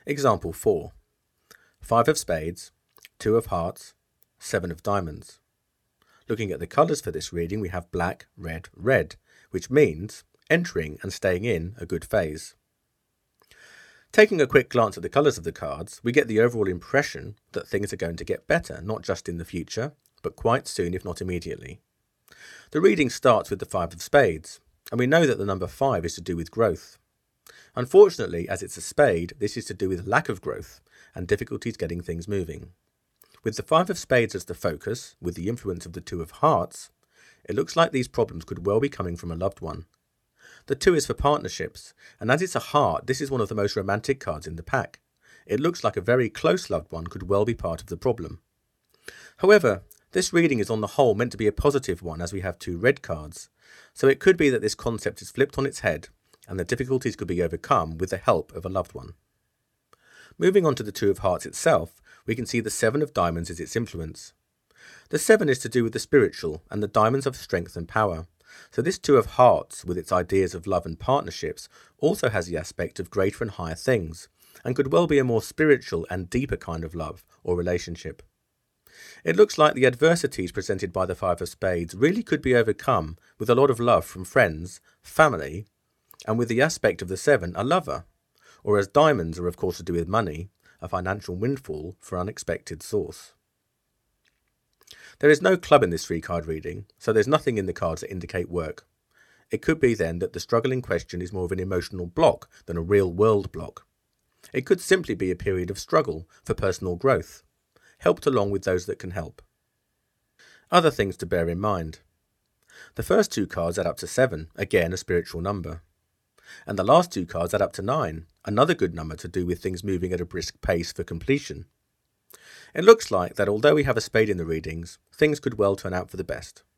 Example 4. 5 of spades, 2 of hearts, 7 of diamonds. Looking at the colours for this reading, we have black, red, red, which means entering and staying in a good phase. Taking a quick glance at the colours of the cards, we get the overall impression that things are going to get better, not just in the future, but quite soon, if not immediately. The reading starts with the 5 of spades, and we know that the number 5 is to do with growth. Unfortunately, as it's a spade, this is to do with lack of growth and difficulties getting things moving. With the 5 of spades as the focus, with the influence of the 2 of hearts, it looks like these problems could well be coming from a loved one. The 2 is for partnerships, and as it's a heart, this is one of the most romantic cards in the pack. It looks like a very close loved one could well be part of the problem. However, this reading is on the whole meant to be a positive one as we have 2 red cards, so it could be that this concept is flipped on its head and the difficulties could be overcome with the help of a loved one. Moving on to the 2 of hearts itself, we can see the 7 of diamonds is its influence. The 7 is to do with the spiritual and the diamonds of strength and power. So this 2 of hearts, with its ideas of love and partnerships, also has the aspect of greater and higher things, and could well be a more spiritual and deeper kind of love or relationship. It looks like the adversities presented by the 5 of spades really could be overcome with a lot of love from friends, family, and with the aspect of the 7, a lover, or as diamonds are of course to do with money, a financial windfall for unexpected source. There is no club in this 3-card reading, so there's nothing in the cards that indicate work. It could be then that the struggle in question is more of an emotional block than a real-world block. It could simply be a period of struggle for personal growth, helped along with those that can help. Other things to bear in mind. The first 2 cards add up to 7, again a spiritual number. And the last 2 cards add up to 9, another good number to do with things moving at a brisk pace for completion. It looks like that although we have a spade in the readings, things could well turn out for the best.